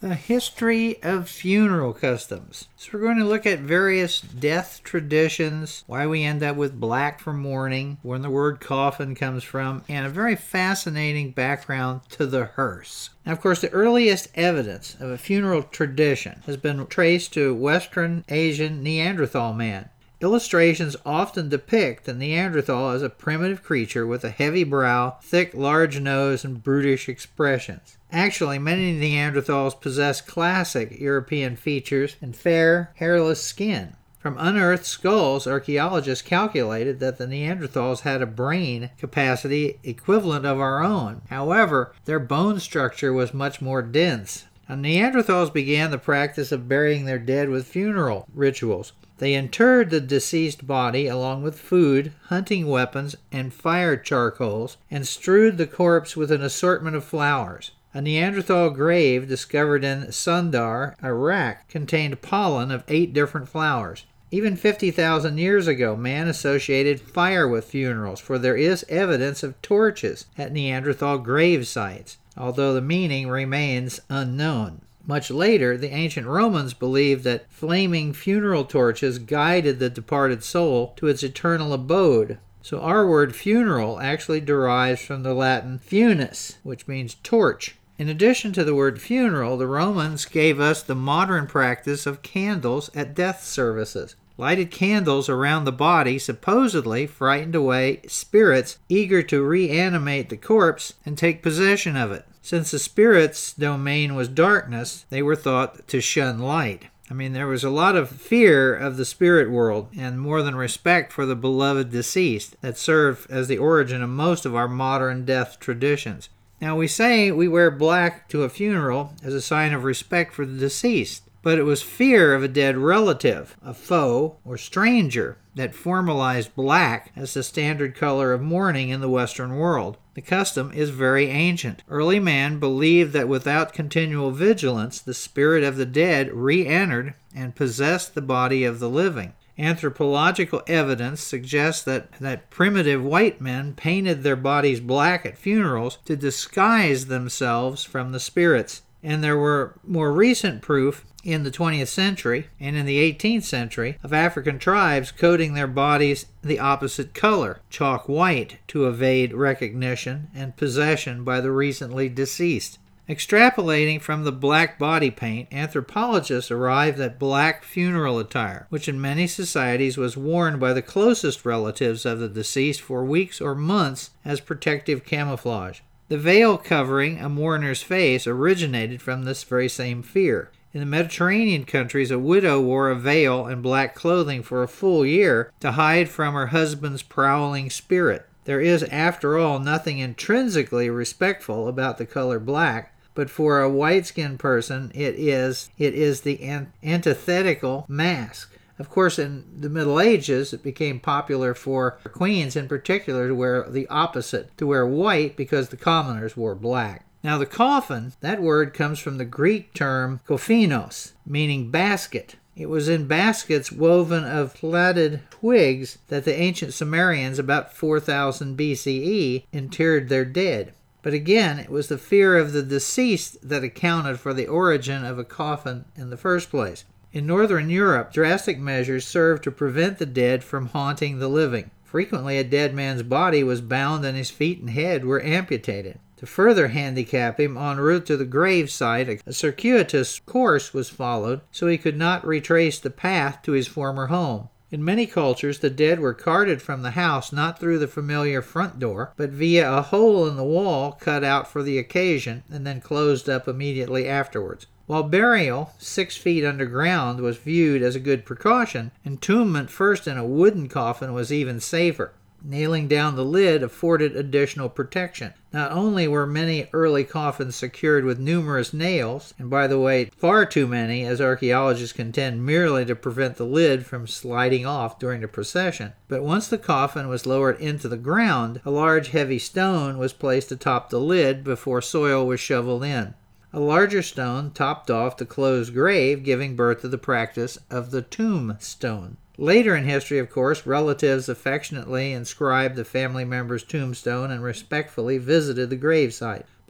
The history of funeral customs. So we're going to look at various death traditions, why we end up with black for mourning, where the word coffin comes from, and a very fascinating background to the hearse. Now, of course, the earliest evidence of a funeral tradition has been traced to Western Asian Neanderthal man. Illustrations often depict the Neanderthal as a primitive creature with a heavy brow, thick, large nose, and brutish expressions. Actually, many Neanderthals possess classic European features and fair, hairless skin. From unearthed skulls, archaeologists calculated that the Neanderthals had a brain capacity equivalent of our own. However, their bone structure was much more dense. Now, Neanderthals began the practice of burying their dead with funeral rituals. They interred the deceased body along with food, hunting weapons, and fire charcoals, and strewed the corpse with an assortment of flowers. A Neanderthal grave discovered in Sundar, Iraq, contained pollen of 8 different flowers. Even 50,000 years ago, man associated fire with funerals, for there is evidence of torches at Neanderthal grave sites, although the meaning remains unknown. Much later, the ancient Romans believed that flaming funeral torches guided the departed soul to its eternal abode. So our word funeral actually derives from the Latin funis, which means torch. In addition to the word funeral, the Romans gave us the modern practice of candles at death services. Lighted candles around the body supposedly frightened away spirits eager to reanimate the corpse and take possession of it. Since the spirit's domain was darkness, they were thought to shun light. There was a lot of fear of the spirit world and more than respect for the beloved deceased that served as the origin of most of our modern death traditions. Now, we say we wear black to a funeral as a sign of respect for the deceased, but it was fear of a dead relative, a foe, or stranger that formalized black as the standard color of mourning in the Western world. The custom is very ancient. Early man believed that without continual vigilance, the spirit of the dead re-entered and possessed the body of the living. Anthropological evidence suggests that primitive white men painted their bodies black at funerals to disguise themselves from the spirits. And there were more recent proof in the 20th century and in the 18th century of African tribes coating their bodies the opposite color, chalk white, to evade recognition and possession by the recently deceased. Extrapolating from the black body paint, anthropologists arrived at black funeral attire, which in many societies was worn by the closest relatives of the deceased for weeks or months as protective camouflage. The veil covering a mourner's face originated from this very same fear. In the Mediterranean countries, a widow wore a veil and black clothing for a full year to hide from her husband's prowling spirit. There is, after all, nothing intrinsically respectful about the color black, but for a white-skinned person, it is the antithetical mask. Of course, in the Middle Ages, it became popular for queens in particular to wear the opposite, to wear white because the commoners wore black. Now, the coffin, that word comes from the Greek term kophinos, meaning basket. It was in baskets woven of plaited twigs that the ancient Sumerians, about 4000 BCE, interred their dead. But again, it was the fear of the deceased that accounted for the origin of a coffin in the first place. In Northern Europe, drastic measures served to prevent the dead from haunting the living. Frequently, a dead man's body was bound and his feet and head were amputated. To further handicap him, en route to the grave site, a circuitous course was followed so he could not retrace the path to his former home. In many cultures, the dead were carted from the house not through the familiar front door, but via a hole in the wall cut out for the occasion and then closed up immediately afterwards. While burial 6 feet underground was viewed as a good precaution, entombment first in a wooden coffin was even safer. Nailing down the lid afforded additional protection. Not only were many early coffins secured with numerous nails, and by the way, far too many, as archaeologists contend, merely to prevent the lid from sliding off during the procession, but once the coffin was lowered into the ground, a large heavy stone was placed atop the lid before soil was shoveled in. A larger stone topped off the closed grave, giving birth to the practice of the tombstone. Later in history, of course, relatives affectionately inscribed the family member's tombstone and respectfully visited the gravesite.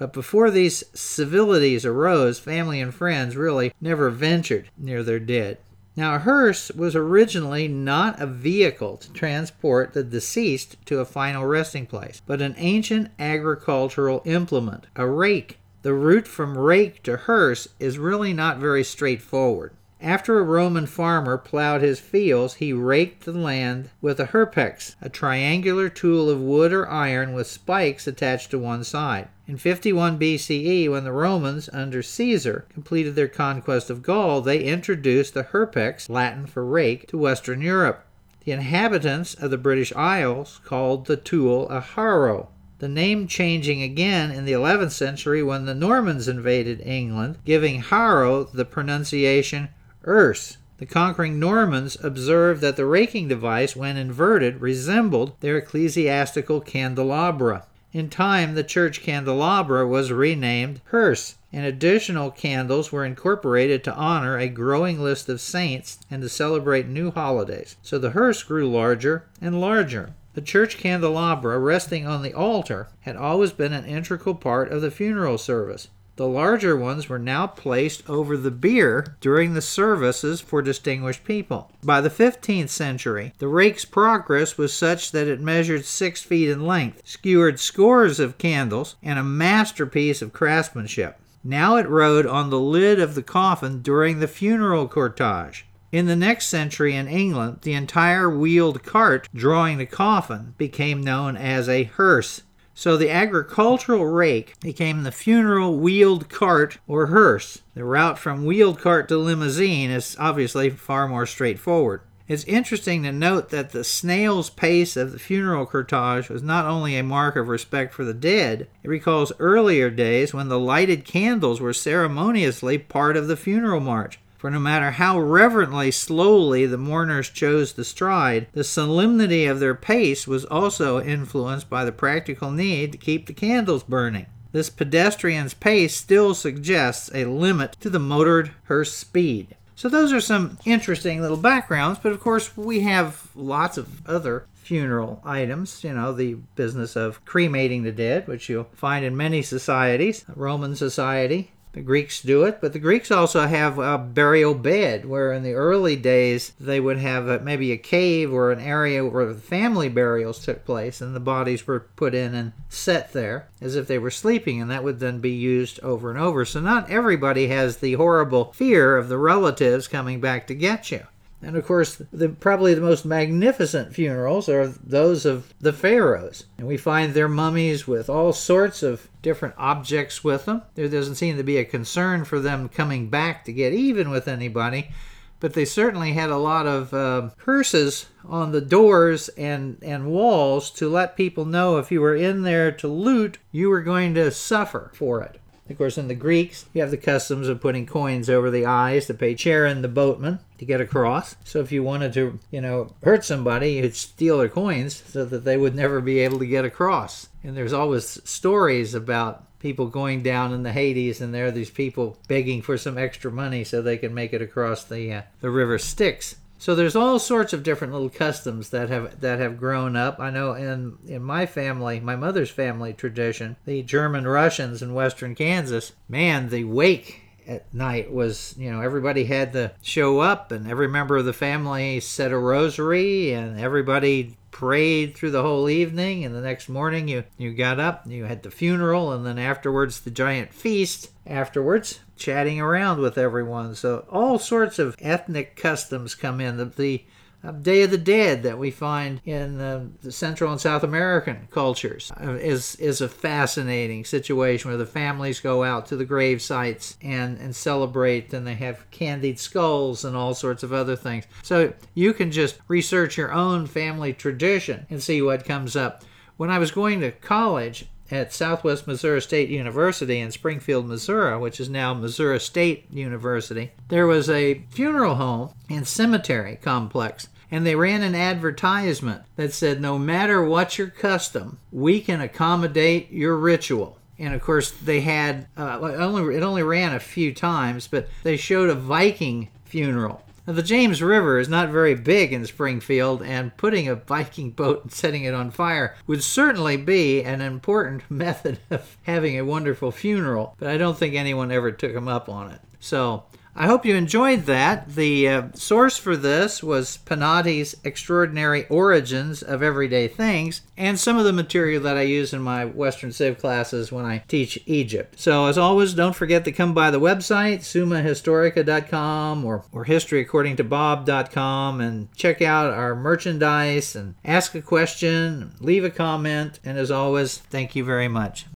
But before these civilities arose, family and friends really never ventured near their dead. Now, a hearse was originally not a vehicle to transport the deceased to a final resting place, but an ancient agricultural implement, a rake. The route from rake to hearse is really not very straightforward. After a Roman farmer plowed his fields, he raked the land with a herpex, a triangular tool of wood or iron with spikes attached to one side. In 51 BCE, when the Romans, under Caesar, completed their conquest of Gaul, they introduced the herpex, Latin for rake, to Western Europe. The inhabitants of the British Isles called the tool a harrow. The name changing again in the 11th century when the Normans invaded England, giving harrow the pronunciation Erse. The conquering Normans observed that the raking device, when inverted, resembled their ecclesiastical candelabra. In time, the church candelabra was renamed hearse, and additional candles were incorporated to honor a growing list of saints and to celebrate new holidays. So the hearse grew larger and larger. The church candelabra, resting on the altar, had always been an integral part of the funeral service. The larger ones were now placed over the bier during the services for distinguished people. By the 15th century, the rake's progress was such that it measured 6 feet in length, skewered scores of candles, and a masterpiece of craftsmanship. Now it rode on the lid of the coffin during the funeral cortege. In the next century in England, the entire wheeled cart drawing the coffin became known as a hearse. So the agricultural rake became the funeral wheeled cart or hearse. The route from wheeled cart to limousine is obviously far more straightforward. It's interesting to note that the snail's pace of the funeral cortege was not only a mark of respect for the dead, it recalls earlier days when the lighted candles were ceremoniously part of the funeral march. For no matter how reverently slowly the mourners chose to stride, the solemnity of their pace was also influenced by the practical need to keep the candles burning. This pedestrian's pace still suggests a limit to the motored hearse speed. So those are some interesting little backgrounds, but of course we have lots of other funeral items, the business of cremating the dead, which you'll find in many societies, Roman society. The Greeks do it, but the Greeks also have a burial bed, where in the early days they would have maybe a cave or an area where the family burials took place, and the bodies were put in and set there as if they were sleeping, and that would then be used over and over. So not everybody has the horrible fear of the relatives coming back to get you. And of course, probably the most magnificent funerals are those of the pharaohs. And we find their mummies with all sorts of different objects with them. There doesn't seem to be a concern for them coming back to get even with anybody. But they certainly had a lot of curses on the doors and walls to let people know if you were in there to loot, you were going to suffer for it. Of course, in the Greeks, you have the customs of putting coins over the eyes to pay Charon the boatman to get across. So if you wanted to, hurt somebody, you'd steal their coins so that they would never be able to get across. And there's always stories about people going down in the Hades, and there are these people begging for some extra money so they can make it across the river Styx. So there's all sorts of different little customs that have grown up. I know in my family, my mother's family tradition, the German Russians in western Kansas, man, the wake at night was, everybody had to show up, and every member of the family said a rosary, and everybody prayed through the whole evening, and the next morning you got up, you had the funeral, and then afterwards the giant feast afterwards, chatting around with everyone. So all sorts of ethnic customs come in. The Day of the Dead that we find in the Central and South American cultures is a fascinating situation where the families go out to the grave sites and celebrate, and they have candied skulls and all sorts of other things. So you can just research your own family tradition and see what comes up. When I was going to college at Southwest Missouri State University in Springfield, Missouri, which is now Missouri State University, there was a funeral home and cemetery complex. And they ran an advertisement that said, no matter what your custom, we can accommodate your ritual. And of course, they had, it only ran a few times, but they showed a Viking funeral. Now, the James River is not very big in Springfield, and putting a Viking boat and setting it on fire would certainly be an important method of having a wonderful funeral, but I don't think anyone ever took him up on it. So I hope you enjoyed that. The source for this was Penati's Extraordinary Origins of Everyday Things, and some of the material that I use in my Western Civ classes when I teach Egypt. So as always, don't forget to come by the website, summahistorica.com or historyaccordingtobob.com, and check out our merchandise and ask a question, leave a comment, and as always, thank you very much.